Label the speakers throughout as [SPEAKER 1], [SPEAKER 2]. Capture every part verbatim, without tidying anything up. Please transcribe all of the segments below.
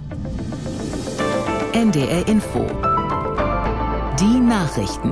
[SPEAKER 1] N D R Info. Die Nachrichten.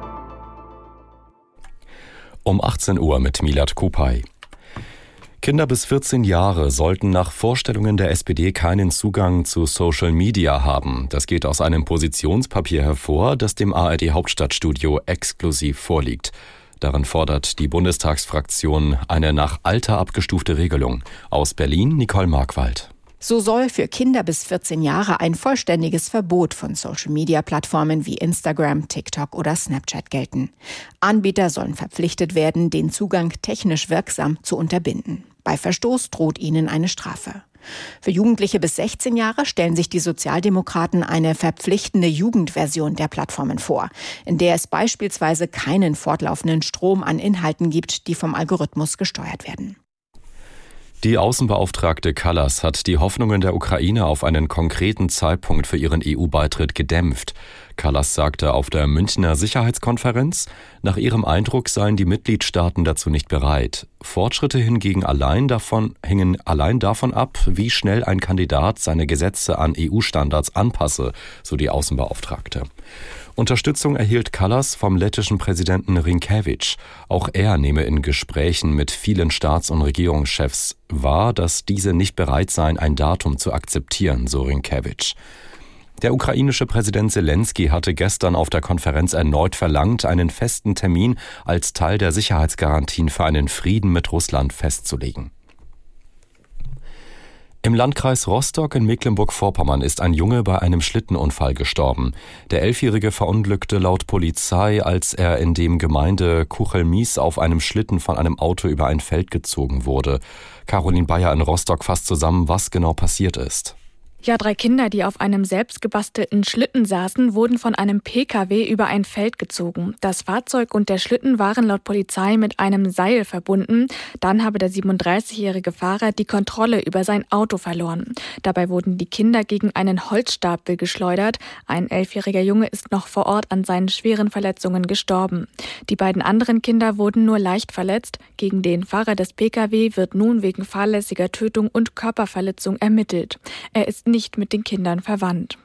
[SPEAKER 2] Um achtzehn Uhr mit Milad Kupay. Kinder bis vierzehn Jahre sollten nach Vorstellungen der S P D keinen Zugang zu Social Media haben. Das geht aus einem Positionspapier hervor, das dem A R D-Hauptstadtstudio exklusiv vorliegt. Darin fordert die Bundestagsfraktion eine nach Alter abgestufte Regelung. Aus Berlin Nicole Markwald.
[SPEAKER 3] So soll für Kinder bis vierzehn Jahre ein vollständiges Verbot von Social-Media-Plattformen wie Instagram, TikTok oder Snapchat gelten. Anbieter sollen verpflichtet werden, den Zugang technisch wirksam zu unterbinden. Bei Verstoß droht ihnen eine Strafe. Für Jugendliche bis sechzehn Jahre stellen sich die Sozialdemokraten eine verpflichtende Jugendversion der Plattformen vor, in der es beispielsweise keinen fortlaufenden Strom an Inhalten gibt, die vom Algorithmus gesteuert werden.
[SPEAKER 2] Die Außenbeauftragte Kallas hat die Hoffnungen der Ukraine auf einen konkreten Zeitpunkt für ihren E U-Beitritt gedämpft. Kallas sagte auf der Münchner Sicherheitskonferenz, nach ihrem Eindruck seien die Mitgliedstaaten dazu nicht bereit. Fortschritte hingegen allein davon, hängen allein davon ab, wie schnell ein Kandidat seine Gesetze an E U-Standards anpasse, so die Außenbeauftragte. Unterstützung erhielt Kallas vom lettischen Präsidenten Rinkevič. Auch er nehme in Gesprächen mit vielen Staats- und Regierungschefs wahr, dass diese nicht bereit seien, ein Datum zu akzeptieren, so Rinkevič. Der ukrainische Präsident Selensky hatte gestern auf der Konferenz erneut verlangt, einen festen Termin als Teil der Sicherheitsgarantien für einen Frieden mit Russland festzulegen. Im Landkreis Rostock in Mecklenburg-Vorpommern ist ein Junge bei einem Schlittenunfall gestorben. Der Elfjährige verunglückte laut Polizei, als er in dem Gemeinde Kuchelmies auf einem Schlitten von einem Auto über ein Feld gezogen wurde. Caroline Bayer in Rostock fasst zusammen, was genau passiert ist.
[SPEAKER 4] Ja, drei Kinder, die auf einem selbstgebastelten Schlitten saßen, wurden von einem P K W über ein Feld gezogen. Das Fahrzeug und der Schlitten waren laut Polizei mit einem Seil verbunden. Dann habe der siebenunddreißigjährige Fahrer die Kontrolle über sein Auto verloren. Dabei wurden die Kinder gegen einen Holzstapel geschleudert. Ein elfjähriger Junge ist noch vor Ort an seinen schweren Verletzungen gestorben. Die beiden anderen Kinder wurden nur leicht verletzt. Gegen den Fahrer des P K W wird nun wegen fahrlässiger Tötung und Körperverletzung ermittelt. Er ist nicht mit den Kindern verwandt.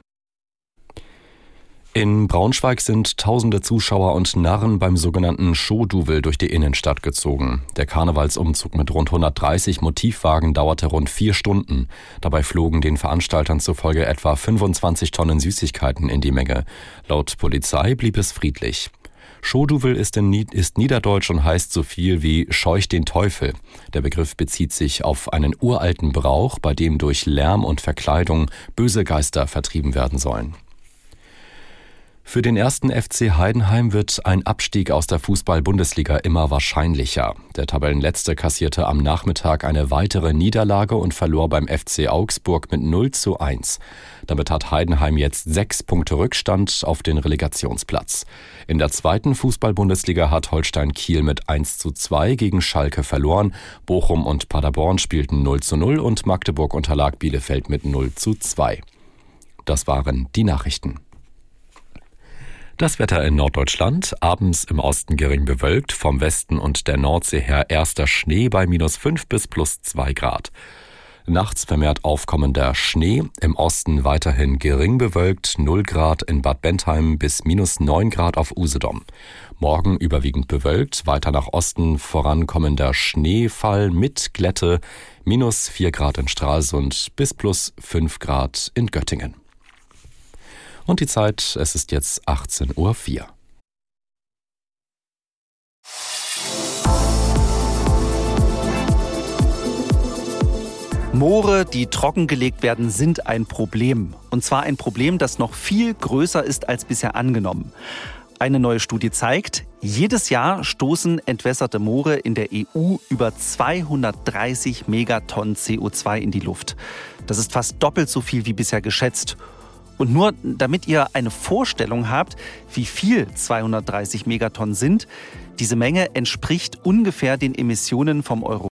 [SPEAKER 2] In Braunschweig sind tausende Zuschauer und Narren beim sogenannten Show-Duvel durch die Innenstadt gezogen. Der Karnevalsumzug mit rund hundertdreißig Motivwagen dauerte rund vier Stunden. Dabei flogen den Veranstaltern zufolge etwa fünfundzwanzig Tonnen Süßigkeiten in die Menge. Laut Polizei blieb es friedlich. Show-Duvel ist, in, ist niederdeutsch und heißt so viel wie scheucht den Teufel. Der Begriff bezieht sich auf einen uralten Brauch, bei dem durch Lärm und Verkleidung böse Geister vertrieben werden sollen. Für den ersten F C Heidenheim wird ein Abstieg aus der Fußball-Bundesliga immer wahrscheinlicher. Der Tabellenletzte kassierte am Nachmittag eine weitere Niederlage und verlor beim F C Augsburg mit null zu eins. Damit hat Heidenheim jetzt sechs Punkte Rückstand auf den Relegationsplatz. In der zweiten Fußball-Bundesliga hat Holstein Kiel mit eins zu zwei gegen Schalke verloren. Bochum und Paderborn spielten null zu null und Magdeburg unterlag Bielefeld mit null zu zwei. Das waren die Nachrichten. Das Wetter in Norddeutschland, abends im Osten gering bewölkt, vom Westen und der Nordsee her erster Schnee bei minus fünf bis plus zwei Grad. Nachts vermehrt aufkommender Schnee, im Osten weiterhin gering bewölkt, null Grad in Bad Bentheim bis minus neun Grad auf Usedom. Morgen überwiegend bewölkt, weiter nach Osten vorankommender Schneefall mit Glätte, minus vier Grad in Stralsund bis plus fünf Grad in Göttingen. Und die Zeit, es ist jetzt achtzehn Uhr vier.
[SPEAKER 5] Moore, die trockengelegt werden, sind ein Problem. Und zwar ein Problem, das noch viel größer ist als bisher angenommen. Eine neue Studie zeigt, jedes Jahr stoßen entwässerte Moore in der E U über zweihundertdreißig Megatonnen C O zwei in die Luft. Das ist fast doppelt so viel wie bisher geschätzt. Und nur damit ihr eine Vorstellung habt, wie viel zweihundertdreißig Megatonnen sind, diese Menge entspricht ungefähr den Emissionen vom Europäischen